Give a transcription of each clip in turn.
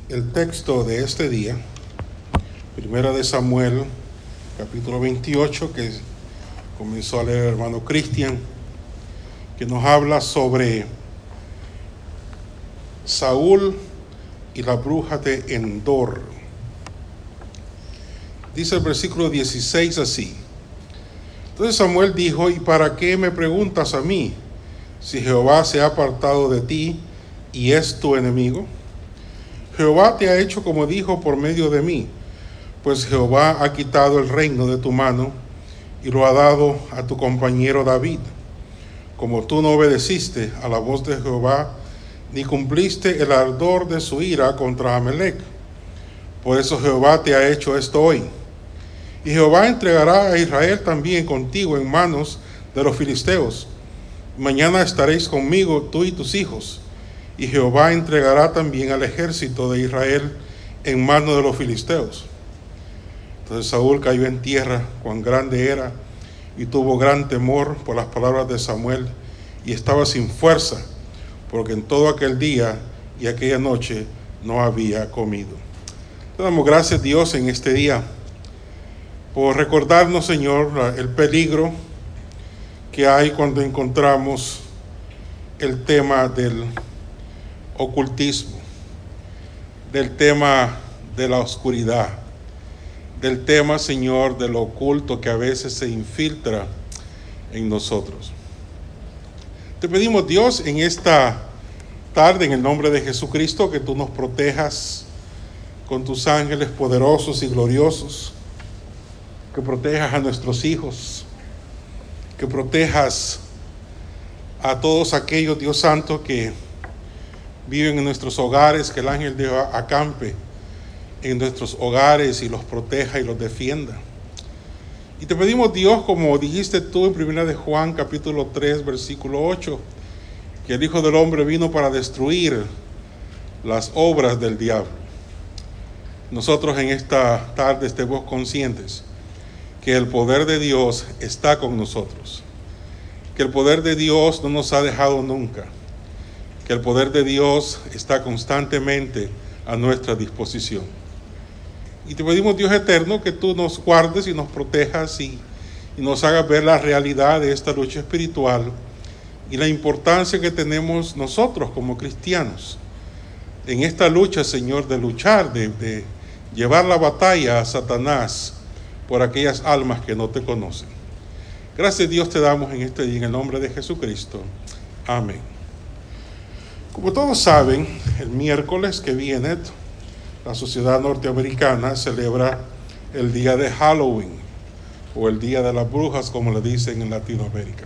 El texto de este día, Primera de Samuel, capítulo 28, que comenzó a leer el hermano Cristian, que nos habla sobre Saúl y la bruja de Endor. Dice el versículo 16 así: Entonces Samuel dijo: ¿Y para qué me preguntas a mí, si Jehová se ha apartado de ti y es tu enemigo? Jehová te ha hecho como dijo por medio de mí, pues Jehová ha quitado el reino de tu mano y lo ha dado a tu compañero David. Como tú no obedeciste a la voz de Jehová, ni cumpliste el ardor de su ira contra Amalec. Por eso Jehová te ha hecho esto hoy. Y Jehová entregará a Israel también contigo en manos de los filisteos. Mañana estaréis conmigo tú y tus hijos. Y Jehová entregará también al ejército de Israel en manos de los filisteos. Entonces Saúl cayó en tierra, cuán grande era, y tuvo gran temor por las palabras de Samuel, y estaba sin fuerza, porque en todo aquel día y aquella noche no había comido. Le damos gracias, Dios, en este día, por recordarnos, Señor, el peligro que hay cuando encontramos el tema del ocultismo, del tema de la oscuridad, del tema, Señor, de lo oculto que a veces se infiltra en nosotros. Te pedimos, Dios, en esta tarde, en el nombre de Jesucristo, que tú nos protejas con tus ángeles poderosos y gloriosos, que protejas a nuestros hijos, que protejas a todos aquellos, Dios Santo, que viven en nuestros hogares, que el ángel de Jehová acampe en nuestros hogares y los proteja y los defienda. Y te pedimos, Dios, como dijiste tú en 1 de Juan capítulo 3 versículo 8, que el Hijo del Hombre vino para destruir las obras del diablo. Nosotros en esta tarde estemos conscientes que el poder de Dios está con nosotros, que el poder de Dios no nos ha dejado nunca, que el poder de Dios está constantemente a nuestra disposición. Y te pedimos, Dios eterno, que tú nos guardes y nos protejas y nos hagas ver la realidad de esta lucha espiritual y la importancia que tenemos nosotros como cristianos en esta lucha, Señor, de luchar, de llevar la batalla a Satanás por aquellas almas que no te conocen. Gracias, Dios, te damos en este día, en el nombre de Jesucristo. Amén. Como todos saben, el miércoles que viene, la sociedad norteamericana celebra el día de Halloween, o el día de las brujas, como le dicen en Latinoamérica.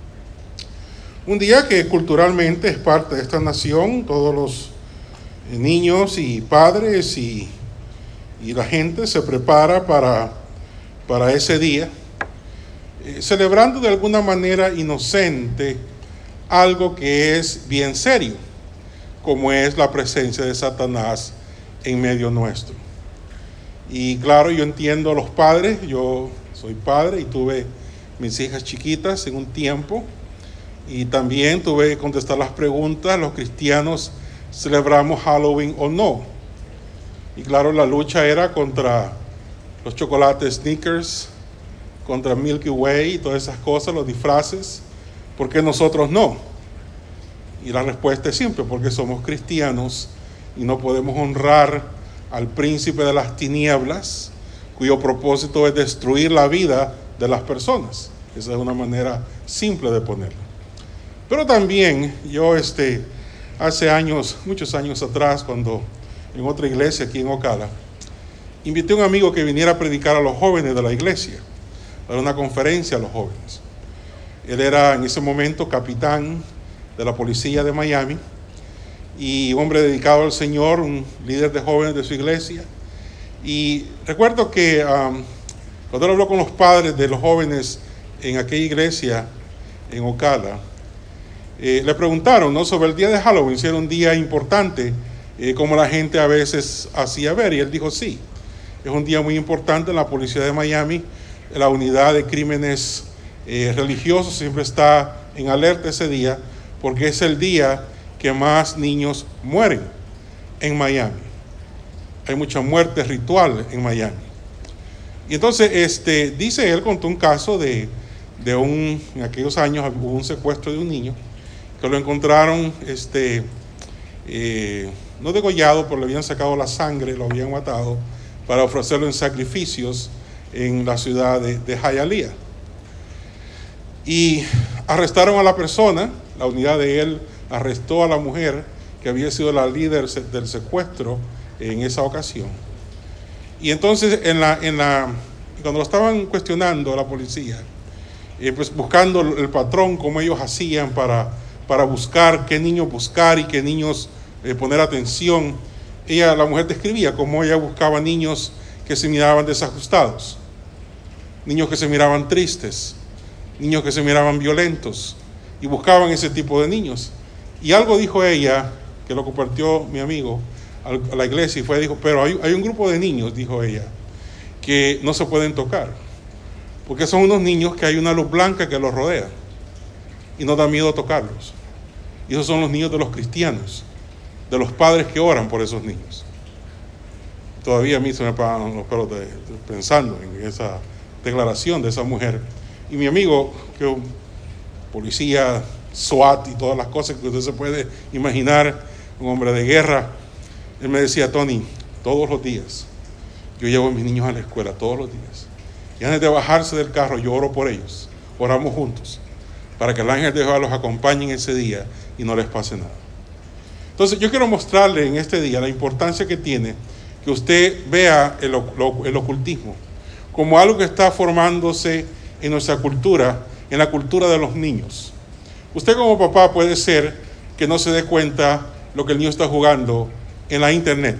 Un día que culturalmente es parte de esta nación. Todos los niños y padres y la gente se prepara para ese día, celebrando de alguna manera inocente algo que es bien serio, como es la presencia de Satanás en medio nuestro. Y claro, yo entiendo a los padres. Yo soy padre y tuve mis hijas chiquitas en un tiempo, y también tuve que contestar las preguntas: ¿los cristianos celebramos Halloween o no? Y claro, la lucha era contra los chocolates Snickers, contra Milky Way y todas esas cosas, los disfraces. ¿Por qué nosotros no? Y la respuesta es simple: porque somos cristianos y no podemos honrar al príncipe de las tinieblas, cuyo propósito es destruir la vida de las personas. Esa es una manera simple de ponerlo. Pero también yo hace años, muchos años atrás, cuando en otra iglesia aquí en Ocala, invité a un amigo que viniera a predicar a los jóvenes de la iglesia, a una conferencia a los jóvenes. Él era en ese momento capitán de la policía de Miami y hombre dedicado al Señor, un líder de jóvenes de su iglesia. Y recuerdo que cuando él habló con los padres de los jóvenes en aquella iglesia en Ocala, le preguntaron, ¿no?, sobre el día de Halloween, si era un día importante, como la gente a veces hacía ver. Y él dijo: sí, es un día muy importante en la policía de Miami. La unidad de crímenes religiosos siempre está en alerta ese día, porque es el día que más niños mueren en Miami. hay mucha muerte ritual en Miami. Y entonces, dice él, contó un caso en aquellos años hubo un secuestro de un niño, que lo encontraron, no degollado, pero le habían sacado la sangre, lo habían matado, para ofrecerlo en sacrificios en la ciudad de Hialeah. Y arrestaron a la persona, la unidad de él arrestó a la mujer que había sido la líder del secuestro en esa ocasión. Y entonces cuando lo estaban cuestionando la policía, pues buscando el patrón, cómo ellos hacían para buscar qué niños buscar y qué niños poner atención, la mujer describía cómo ella buscaba niños que se miraban desajustados, niños que se miraban tristes, niños que se miraban violentos, y buscaban ese tipo de niños. Y algo dijo ella, que lo compartió mi amigo a la iglesia, y dijo, pero hay un grupo de niños, dijo ella, que no se pueden tocar, porque son unos niños que hay una luz blanca que los rodea, y no da miedo tocarlos. Y esos son los niños de los cristianos, de los padres que oran por esos niños. Todavía a mí se me paran los pelos pensando en esa declaración de esa mujer. Y mi amigo, que es un policía SWAT y todas las cosas que usted se puede imaginar, un hombre de guerra, él me decía, Tony, todos los días yo llevo a mis niños a la escuela, todos los días, y antes de bajarse del carro yo oro por ellos, oramos juntos, para que el ángel de Jehová los acompañe en ese día y no les pase nada. Entonces yo quiero mostrarle en este día la importancia que tiene que usted vea el ocultismo como algo que está formándose en nuestra cultura, en la cultura de los niños. Usted como papá puede ser que no se dé cuenta lo que el niño está jugando en la internet,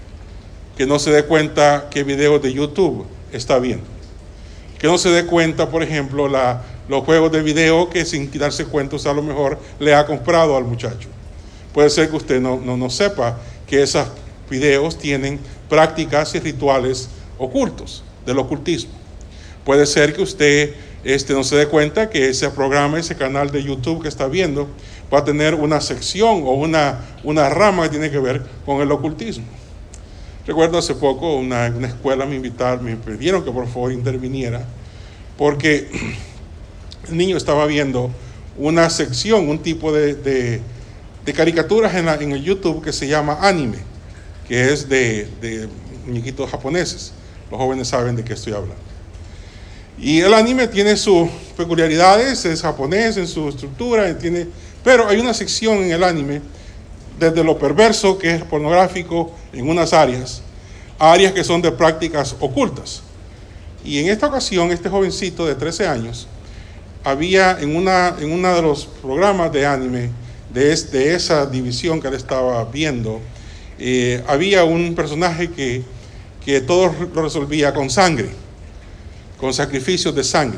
que no se dé cuenta qué videos de YouTube está viendo, que no se dé cuenta, por ejemplo, los juegos de video que sin darse cuenta usted a lo mejor le ha comprado al muchacho. Puede ser que usted no sepa que esos videos tienen prácticas y rituales ocultos, del ocultismo. Puede ser que usted no se dé cuenta que ese programa, ese canal de YouTube que está viendo, va a tener una sección o una rama que tiene que ver con el ocultismo. Recuerdo hace poco una escuela me pidieron que por favor interviniera, porque el niño estaba viendo una sección, un tipo de caricaturas en el YouTube que se llama anime, que es de muñequitos japoneses. Los jóvenes saben de qué estoy hablando. Y el anime tiene sus peculiaridades, es japonés en su estructura, pero hay una sección en el anime, desde lo perverso, que es pornográfico en unas áreas, a áreas que son de prácticas ocultas. Y en esta ocasión, este jovencito de 13 años, había en uno de los programas de anime, de esa división que él estaba viendo, había un personaje que todo lo resolvía con sangre, con sacrificios de sangre.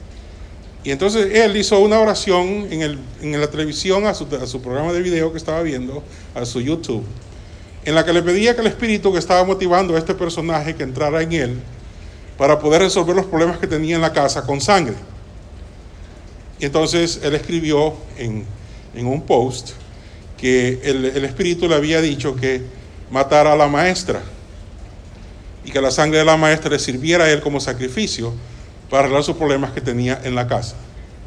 Y entonces él hizo una oración en la televisión a su programa de video que estaba viendo, a su YouTube, en la que le pedía que el espíritu que estaba motivando a este personaje que entrara en él para poder resolver los problemas que tenía en la casa con sangre. Y entonces él escribió en un post que el espíritu le había dicho que matara a la maestra y que la sangre de la maestra le sirviera a él como sacrificio para arreglar sus problemas que tenía en la casa.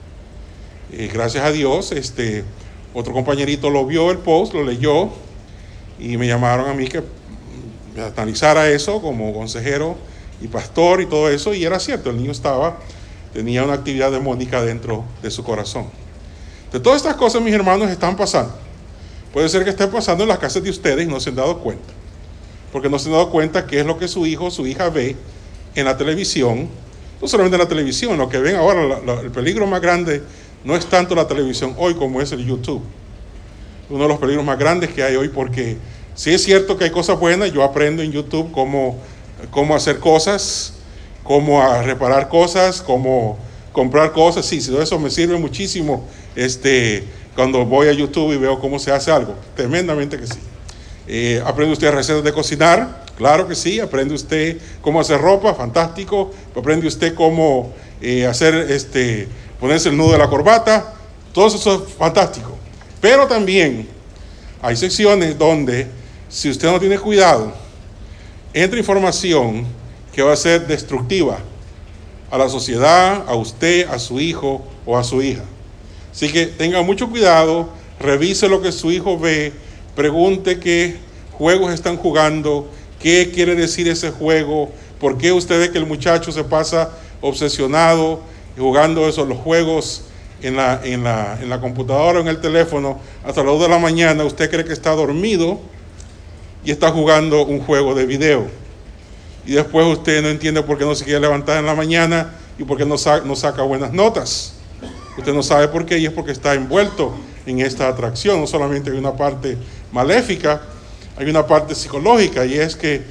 Gracias a Dios, otro compañerito lo vio el post, lo leyó y me llamaron a mí que analizara eso como consejero y pastor y todo eso, y era cierto, el niño tenía una actividad demónica dentro de su corazón. De todas estas cosas, mis hermanos, están pasando. Puede ser que estén pasando en las casas de ustedes y no se han dado cuenta, porque no se han dado cuenta qué es lo que su hijo o su hija ve en la televisión. No solamente en la televisión, lo que ven ahora, el peligro más grande no es tanto la televisión hoy como es el YouTube. Uno de los peligros más grandes que hay hoy, porque sí es cierto que hay cosas buenas. Yo aprendo en YouTube cómo hacer cosas, cómo reparar cosas, cómo comprar cosas. Sí, todo eso me sirve muchísimo cuando voy a YouTube y veo cómo se hace algo. Tremendamente que sí. ¿Aprende usted recetas de cocinar? Claro que sí. ¿Aprende usted cómo hacer ropa? Fantástico. ¿Aprende usted cómo ponerse el nudo de la corbata? Todo eso es fantástico. Pero también hay secciones donde, si usted no tiene cuidado, entra información que va a ser destructiva a la sociedad, a usted, a su hijo o a su hija. Así que tenga mucho cuidado, revise lo que su hijo ve, pregunte qué juegos están jugando, qué quiere decir ese juego, por qué usted ve que el muchacho se pasa obsesionado jugando los juegos en la computadora o en el teléfono hasta las 2 de la mañana. Usted cree que está dormido y está jugando un juego de video. Y después usted no entiende por qué no se quiere levantar en la mañana y por qué no saca buenas notas. Usted no sabe por qué, y es porque está envuelto en esta atracción. No solamente hay una parte maléfica, hay una parte psicológica, y es que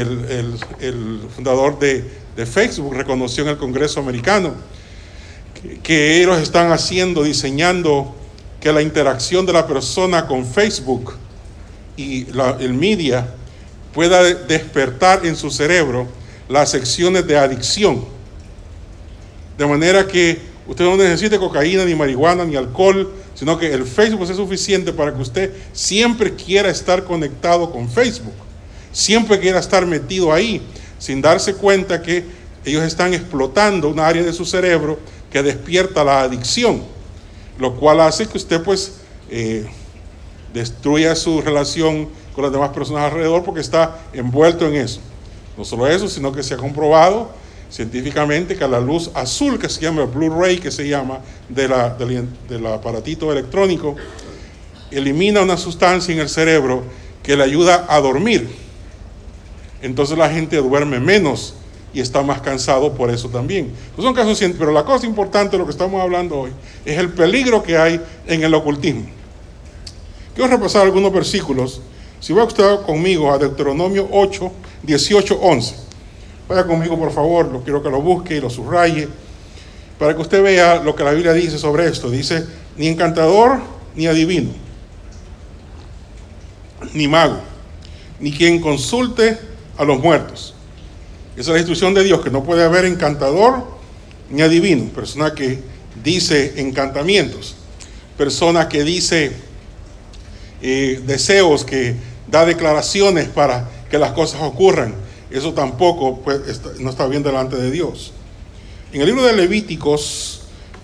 el fundador de Facebook reconoció en el Congreso americano que ellos están diseñando que la interacción de la persona con Facebook y el media pueda despertar en su cerebro las secciones de adicción. De manera que usted no necesite cocaína, ni marihuana, ni alcohol, sino que el Facebook es suficiente para que usted siempre quiera estar conectado con Facebook, siempre quiera estar metido ahí, sin darse cuenta que ellos están explotando una área de su cerebro que despierta la adicción, lo cual hace que usted destruya su relación con las demás personas alrededor, porque está envuelto en eso. No solo eso, sino que se ha comprobado científicamente que la luz azul, que se llama el Blue Ray, que se llama del aparatito electrónico, elimina una sustancia en el cerebro que le ayuda a dormir. Entonces la gente duerme menos y está más cansado por eso también. No son casos científicos, pero la cosa importante de lo que estamos hablando hoy es el peligro que hay en el ocultismo. Quiero repasar algunos versículos. Si va usted conmigo a Deuteronomio 8, 18, 11. Vaya conmigo, por favor, quiero que lo busque y lo subraye, para que usted vea lo que la Biblia dice sobre esto. Dice, ni encantador, ni adivino, ni mago, ni quien consulte a los muertos. Esa es la instrucción de Dios, que no puede haber encantador ni adivino, persona que dice encantamientos, persona que dice deseos, que da declaraciones para que las cosas ocurran. Eso tampoco no está bien delante de Dios. En el libro de Levíticos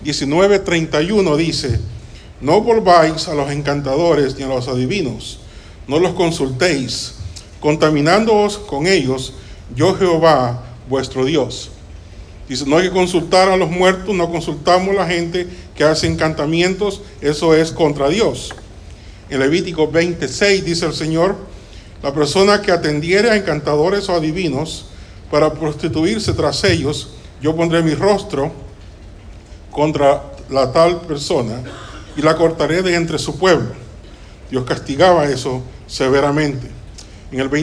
19:31 dice, no volváis a los encantadores ni a los adivinos, no los consultéis, contaminándoos con ellos, yo Jehová vuestro Dios. Dice, no hay que consultar a los muertos, no consultamos a la gente que hace encantamientos, eso es contra Dios. En Levítico 26 dice el Señor, la persona que atendiere a encantadores o adivinos para prostituirse tras ellos, yo pondré mi rostro contra la tal persona y la cortaré de entre su pueblo. Dios castigaba eso severamente. En el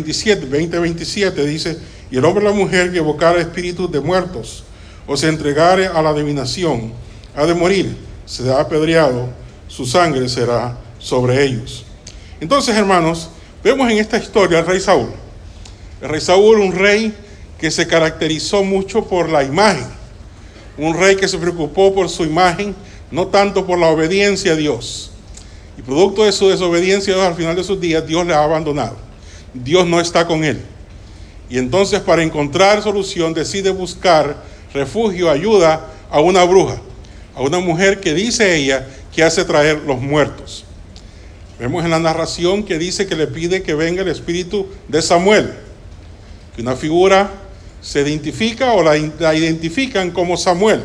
20:27 dice, y el hombre o la mujer que evocare espíritus de muertos o se entregare a la adivinación, ha de morir, será apedreado, su sangre será sobre ellos. Entonces, hermanos, vemos en esta historia al rey Saúl. El rey Saúl, un rey que se caracterizó mucho por la imagen, un rey que se preocupó por su imagen, no tanto por la obediencia a Dios. Y producto de su desobediencia a Dios, al final de sus días, Dios le ha abandonado. Dios no está con él. Y entonces, para encontrar solución, decide buscar refugio, ayuda a una bruja, a una mujer que dice ella que hace traer los muertos. Vemos en la narración que dice que le pide que venga el espíritu de Samuel, que una figura se identifica o la identifican como Samuel.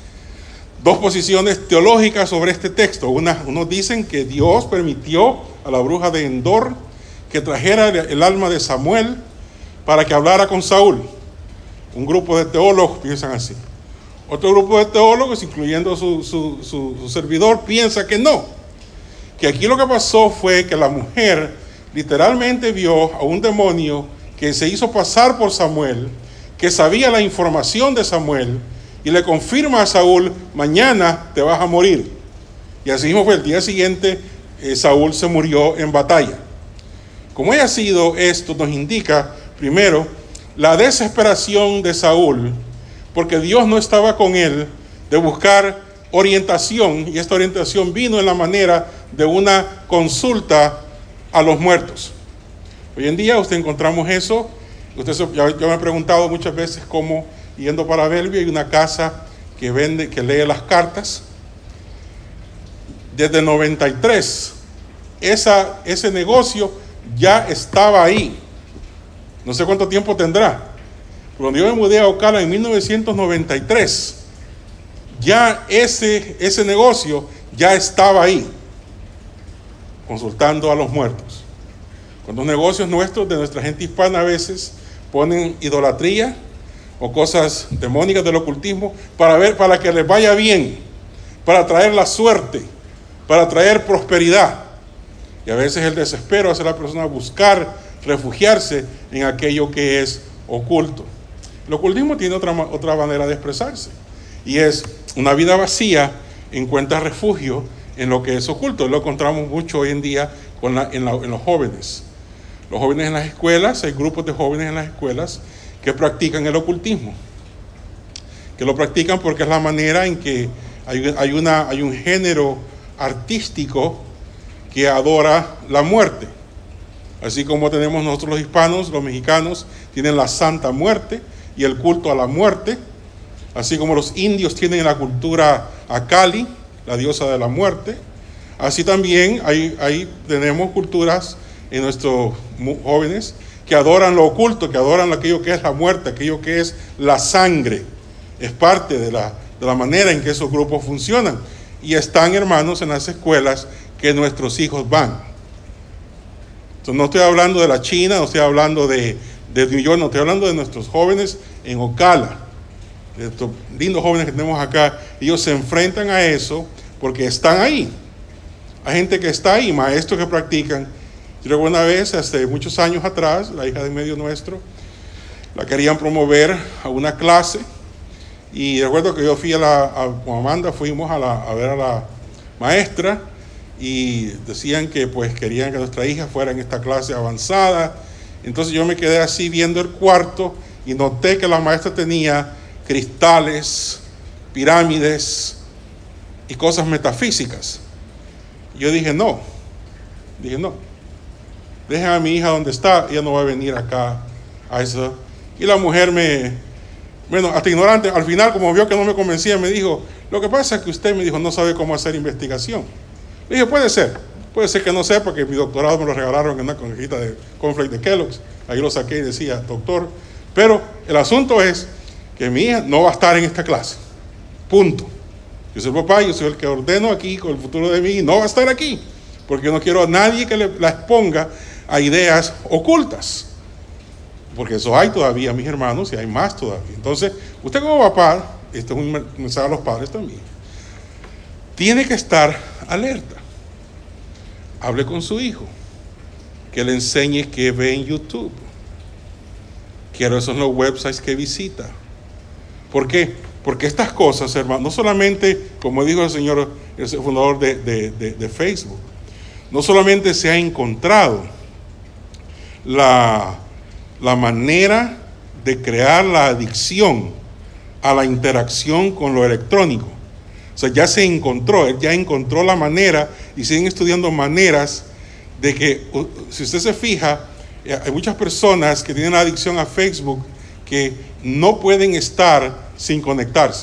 Dos posiciones teológicas sobre este texto. Unos dicen que Dios permitió a la bruja de Endor que trajera el alma de Samuel para que hablara con Saúl. Un grupo de teólogos piensan así. Otro grupo de teólogos, incluyendo su servidor, piensa que no. Que aquí lo que pasó fue que la mujer literalmente vio a un demonio que se hizo pasar por Samuel, que sabía la información de Samuel, y le confirma a Saúl, mañana te vas a morir. Y así mismo fue, el día siguiente Saúl se murió en batalla. Como haya sido, esto nos indica, primero, la desesperación de Saúl, porque Dios no estaba con él, de buscar orientación, y esta orientación vino en la manera de una consulta a los muertos. Hoy en día usted encontramos eso Yo me he preguntado muchas veces cómo, yendo para Bellevue, hay una casa que lee las cartas. Desde el 93, ese negocio ya estaba ahí. No sé cuánto tiempo tendrá. Cuando yo me mudé a Ocala en 1993, ya ese negocio ya estaba ahí, consultando a los muertos. Cuando los negocios nuestros, de nuestra gente hispana, a veces ponen idolatría o cosas demónicas del ocultismo para que les vaya bien, para traer la suerte, para traer prosperidad. Y a veces el desespero hace a la persona buscar refugiarse en aquello que es oculto. El ocultismo tiene otra manera de expresarse, y es una vida vacía encuentra refugio en lo que es oculto. Lo encontramos mucho hoy en día en los jóvenes. Los jóvenes en las escuelas, hay grupos de jóvenes en las escuelas que practican el ocultismo, que lo practican porque es la manera en que hay un género artístico que adora la muerte. Así como tenemos nosotros los hispanos, los mexicanos tienen la Santa Muerte y el culto a la muerte, así como los indios tienen la cultura a Kali, la diosa de la muerte, así también tenemos culturas en nuestros jóvenes que adoran lo oculto, que adoran aquello que es la muerte, aquello que es la sangre. Es parte de la manera en que esos grupos funcionan. Y están, hermanos, en las escuelas que nuestros hijos van. Entonces, no estoy hablando de la China, no estoy hablando de New York, no estoy hablando de nuestros jóvenes en Ocala, de estos lindos jóvenes que tenemos acá. Ellos se enfrentan a eso porque están ahí. Hay gente que está ahí, maestros que practican. Yo recuerdo una vez, hace muchos años atrás, la hija de medio nuestro, la querían promover a una clase, y recuerdo que yo fui con Amanda, fuimos a ver a la maestra, y decían que pues querían que nuestra hija fuera en esta clase avanzada. Entonces yo me quedé así viendo el cuarto y noté que la maestra tenía cristales, pirámides y cosas metafísicas. Yo dije no, dejen a mi hija donde está, ella no va a venir acá a eso. Y la mujer hasta ignorante, al final, como vio que no me convencía, me dijo, lo que pasa es que usted, me dijo, no sabe cómo hacer investigación. Le dije, puede ser que no sepa, porque mi doctorado me lo regalaron en una cajita de cornflakes de Kellogg's, ahí lo saqué y decía, doctor, pero el asunto es que mi hija no va a estar en esta clase, punto. Yo soy el papá, yo soy el que ordeno aquí con el futuro de mi hija, no va a estar aquí, porque yo no quiero a nadie que la exponga a ideas ocultas, porque eso hay todavía, mis hermanos, y hay más todavía. Entonces, usted como papá, este es un mensaje a los padres también, tiene que estar alerta. Hable con su hijo, que le enseñe qué ve en YouTube, cuáles son los websites que visita. ¿Por qué? Porque estas cosas, hermano, no solamente, como dijo el señor, el fundador de Facebook, no solamente se ha encontrado la manera de crear la adicción a la interacción con lo electrónico. O sea, él ya encontró la manera, y siguen estudiando maneras de que, si usted se fija, hay muchas personas que tienen adicción a Facebook que no pueden estar sin conectarse.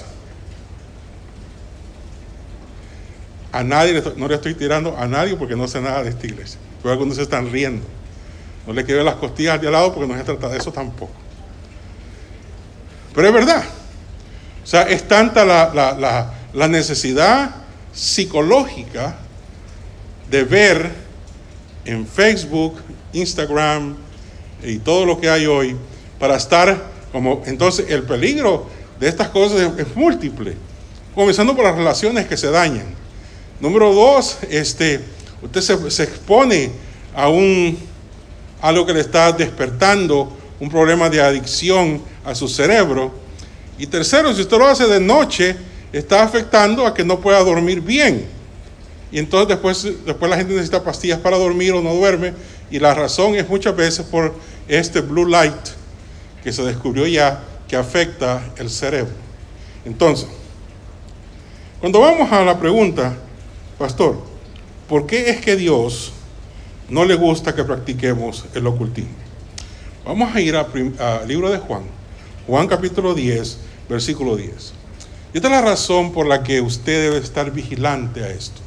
A nadie, no le estoy tirando a nadie porque no sé nada de esta iglesia, pero algunos se están riendo. No le quiero ver las costillas de al lado porque no se trata de eso tampoco. Pero es verdad. O sea, es tanta la necesidad psicológica de ver en Facebook, Instagram y todo lo que hay hoy para estar como... Entonces el peligro de estas cosas es múltiple, comenzando por las relaciones que se dañan. Número 2, usted se expone a algo que le está despertando un problema de adicción a su cerebro. Y tercero, si usted lo hace de noche, está afectando a que no pueda dormir bien. Y entonces después la gente necesita pastillas para dormir o no duerme. Y la razón es muchas veces por este blue light que se descubrió ya que afecta el cerebro. Entonces, cuando vamos a la pregunta, pastor, ¿por qué es que Dios no le gusta que practiquemos el ocultismo? Vamos a ir al libro de Juan. Juan capítulo 10, versículo 10. Y esta es la razón por la que usted debe estar vigilante a esto.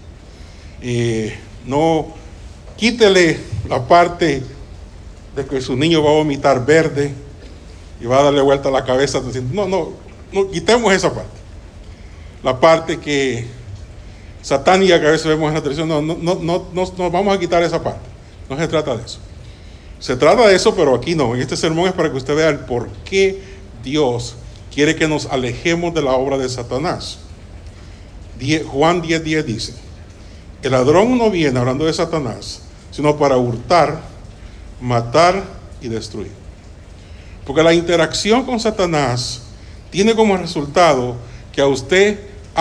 No quítele la parte de que su niño va a vomitar verde y va a darle vuelta a la cabeza. No, quitemos esa parte. La parte que satánica que a veces vemos en la televisión, no vamos a quitar esa parte. No se trata de eso. Se trata de eso, pero aquí no. En este sermón es para que usted vea el por qué Dios quiere que nos alejemos de la obra de Satanás. Juan 10:10 dice: el ladrón no viene, hablando de Satanás, sino para hurtar, matar y destruir. Porque la interacción con Satanás tiene como resultado que a usted,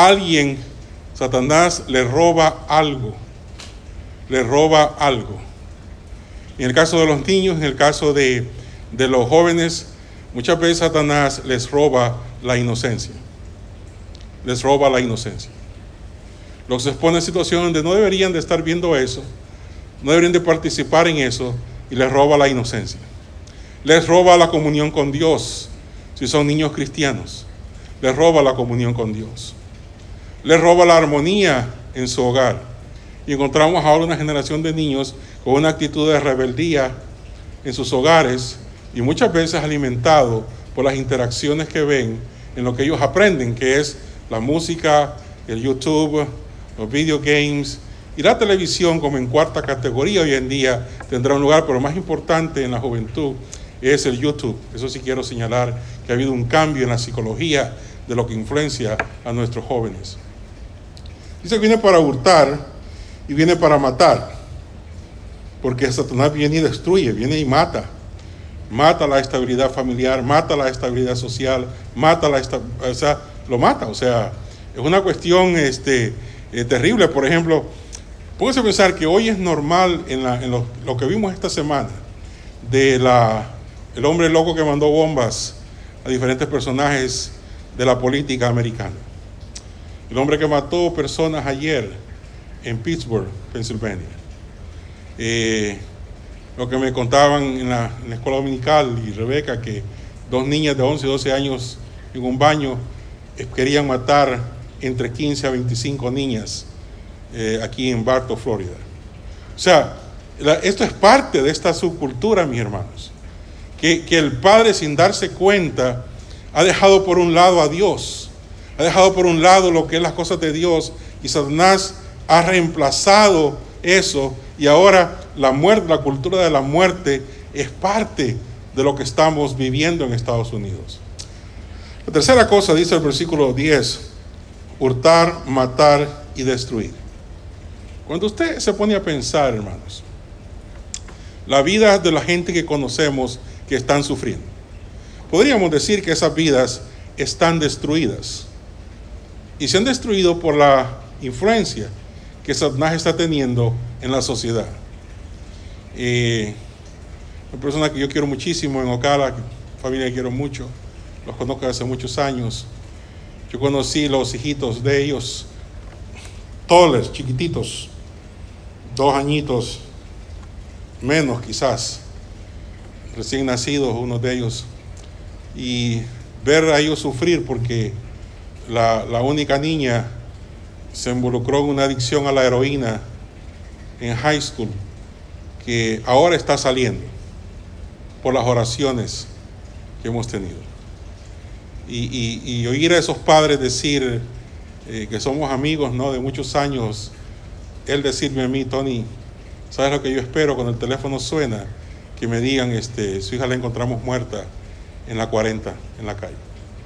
Satanás le roba algo. Le roba algo. En el caso de los niños, en el caso de los jóvenes, muchas veces Satanás les roba la inocencia. Les roba la inocencia. Los expone en situaciones donde no deberían de estar viendo eso, no deberían de participar en eso, y les roba la inocencia. Les roba la comunión con Dios, si son niños cristianos. Les roba la comunión con Dios. Les roba la armonía en su hogar. Y encontramos ahora una generación de niños con una actitud de rebeldía en sus hogares y muchas veces alimentado por las interacciones que ven en lo que ellos aprenden, que es la música, el YouTube, los video games y la televisión como en cuarta categoría hoy en día tendrá un lugar, pero lo más importante en la juventud es el YouTube. Eso sí quiero señalar que ha habido un cambio en la psicología de lo que influencia a nuestros jóvenes. Dice que viene para hurtar y viene para matar, porque Satanás viene y destruye, viene y mata. Mata la estabilidad familiar, mata la estabilidad social, lo mata. O sea, es una cuestión terrible. Por ejemplo, póngase a pensar que hoy es normal en lo que vimos esta semana de el hombre loco que mandó bombas a diferentes personajes de la política americana. El hombre que mató personas ayer en Pittsburgh, Pensilvania. Lo que me contaban en la escuela dominical y Rebeca, que 2 niñas de 11 y 12 años en un baño querían matar entre 15 a 25 niñas aquí en Bartow, Florida. O sea, esto es parte de esta subcultura, mis hermanos, que el padre, sin darse cuenta, ha dejado por un lado a Dios, ha dejado por un lado lo que es las cosas de Dios, y Satanás ha reemplazado eso, y ahora la muerte, la cultura de la muerte es parte de lo que estamos viviendo en Estados Unidos. La tercera cosa, dice el versículo 10, hurtar, matar y destruir. Cuando usted se pone a pensar, hermanos, la vida de la gente que conocemos que están sufriendo, podríamos decir que esas vidas están destruidas, y se han destruido por la influencia que Satanás está teniendo en la sociedad. Una persona que yo quiero muchísimo en Ocala, familia que quiero mucho, los conozco hace muchos años. Yo conocí los hijitos de ellos, toles, chiquititos, 2 añitos, menos quizás, recién nacidos unos de ellos, y ver a ellos sufrir porque la única niña se involucró en una adicción a la heroína en high school, que ahora está saliendo por las oraciones que hemos tenido. Y oír a esos padres decir que somos amigos, ¿no?, de muchos años, él decirme a mí: Tony, ¿sabes lo que yo espero cuando el teléfono suena? Que me digan, su hija la encontramos muerta en la 40, en la calle.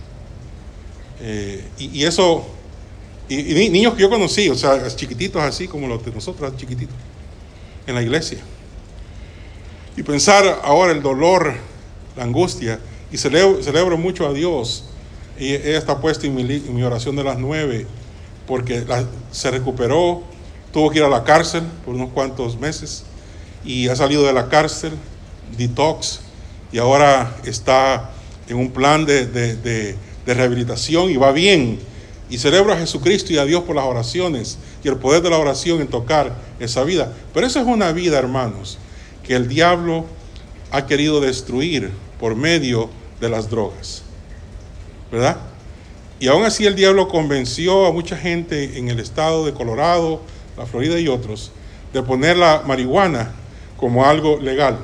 Y eso, y niños que yo conocí, o sea, chiquititos así como los de nosotros, chiquititos, en la iglesia. Y pensar ahora el dolor, la angustia, y celebro mucho a Dios, y ella está puesta en mi oración de las 9, porque se recuperó, tuvo que ir a la cárcel por unos cuantos meses, y ha salido de la cárcel, detox, y ahora está en un plan de rehabilitación y va bien. Y celebro a Jesucristo y a Dios por las oraciones y el poder de la oración en tocar esa vida. Pero esa es una vida, hermanos, que el diablo ha querido destruir por medio de las drogas, ¿verdad? Y aún así el diablo convenció a mucha gente en el estado de Colorado, la Florida y otros, de poner la marihuana como algo legal,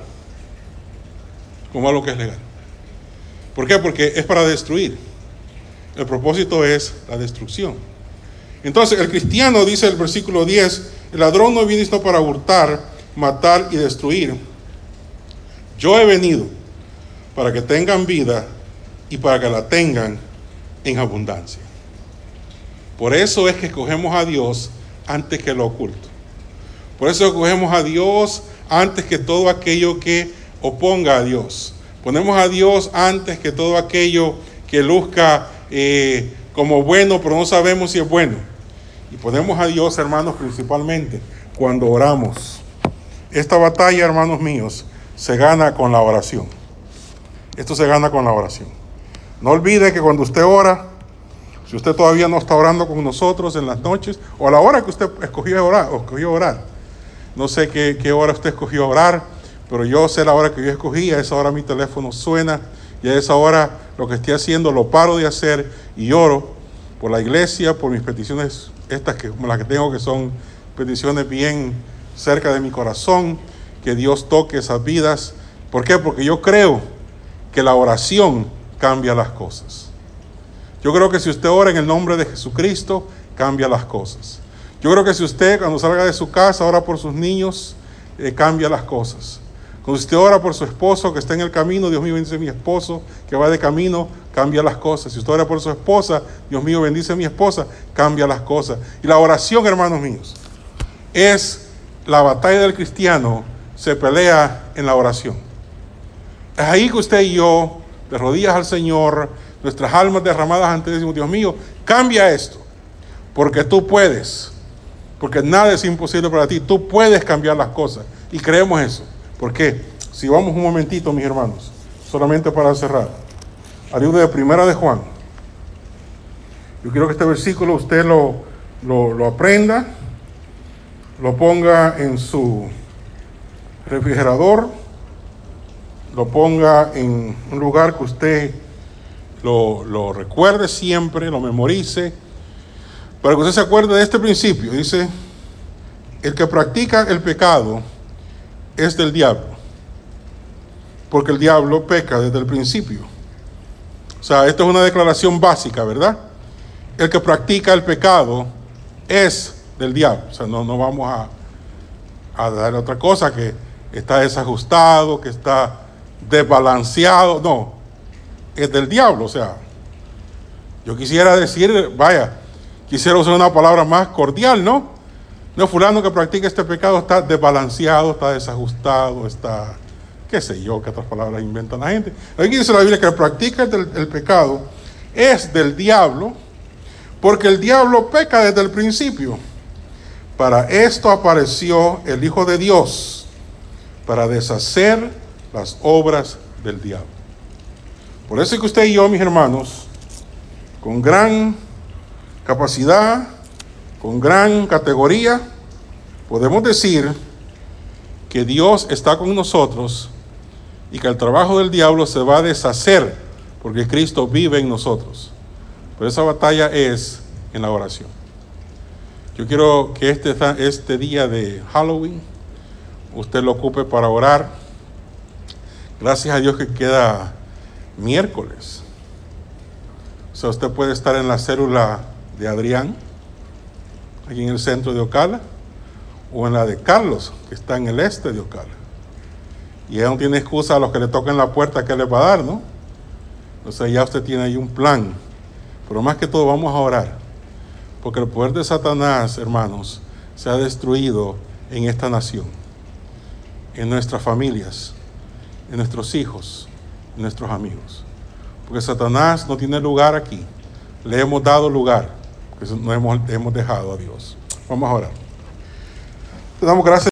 como algo que es legal. ¿Por qué? Porque es para destruir. El propósito es la destrucción. Entonces el cristiano, dice el versículo 10, el ladrón no viene sino para hurtar, matar y destruir. Yo he venido para que tengan vida y para que la tengan en abundancia. Por eso es que escogemos a Dios antes que lo oculto. Por eso escogemos a Dios antes que todo aquello que oponga a Dios. Ponemos a Dios antes que todo aquello que luzca como bueno, pero no sabemos si es bueno. Y ponemos a Dios, hermanos, principalmente cuando oramos. Esta batalla, hermanos míos, se gana con la oración. Esto se gana con la oración. No olvide que cuando usted ora, si usted todavía no está orando con nosotros en las noches, o a la hora que usted escogió orar, no sé qué hora usted escogió orar, pero yo sé la hora que yo escogí. A esa hora mi teléfono suena, y a esa hora lo que estoy haciendo lo paro de hacer y oro por la iglesia, por mis peticiones, estas que las que tengo, que son peticiones bien cerca de mi corazón, que Dios toque esas vidas. ¿Por qué? Porque yo creo que la oración cambia las cosas. Yo creo que si usted ora en el nombre de Jesucristo, cambia las cosas. Yo creo que si usted, cuando salga de su casa, ora por sus niños, cambia las cosas. Cuando usted ora por su esposo que está en el camino, Dios mío, bendice a mi esposo que va de camino, cambia las cosas. Si usted ora por su esposa, Dios mío, bendice a mi esposa, cambia las cosas. Y la oración, hermanos míos, es la batalla del cristiano, se pelea en la oración. Es ahí que usted y yo, de rodillas al Señor, nuestras almas derramadas ante Él, decimos: Dios mío, cambia esto, porque tú puedes, porque nada es imposible para ti, tú puedes cambiar las cosas, y creemos eso. ¿Por qué? Si vamos un momentito, mis hermanos, solamente para cerrar, al libro de Primera de Juan. Yo quiero que este versículo usted lo aprenda, lo ponga en su refrigerador, lo ponga en un lugar que usted lo recuerde siempre, lo memorice, para que usted se acuerde de este principio. Dice: el que practica el pecado es del diablo, porque el diablo peca desde el principio. O sea, esto es una declaración básica, ¿verdad? El que practica el pecado es del diablo. O sea, no vamos a dar otra cosa, que está desajustado, que está desbalanceado. No, es del diablo. O sea, yo quisiera decir, quisiera usar una palabra más cordial, ¿no? No, fulano que practica este pecado está desbalanceado, está desajustado, está, qué sé yo, qué otras palabras inventan la gente. Aquí dice la Biblia que practica el pecado es del diablo, porque el diablo peca desde el principio. Para esto apareció el Hijo de Dios, para deshacer las obras del diablo. Por eso es que usted y yo, mis hermanos, con gran capacidad, con gran categoría, podemos decir que Dios está con nosotros y que el trabajo del diablo se va a deshacer porque Cristo vive en nosotros. Pero esa batalla es en la oración. Yo quiero que este día de Halloween usted lo ocupe para orar. Gracias a Dios que queda miércoles. O sea, usted puede estar en la célula de Adrián, aquí en el centro de Ocala, o en la de Carlos, que está en el este de Ocala. Y él no tiene excusa a los que le toquen la puerta que les va a dar, ¿no? O sea, ya usted tiene ahí un plan. Pero más que todo vamos a orar, porque el poder de Satanás, hermanos, se ha destruido en esta nación, en nuestras familias, en nuestros hijos, en nuestros amigos. Porque Satanás no tiene lugar aquí. Le hemos dado lugar, porque no hemos dejado a Dios. Vamos a orar. Te damos gracias.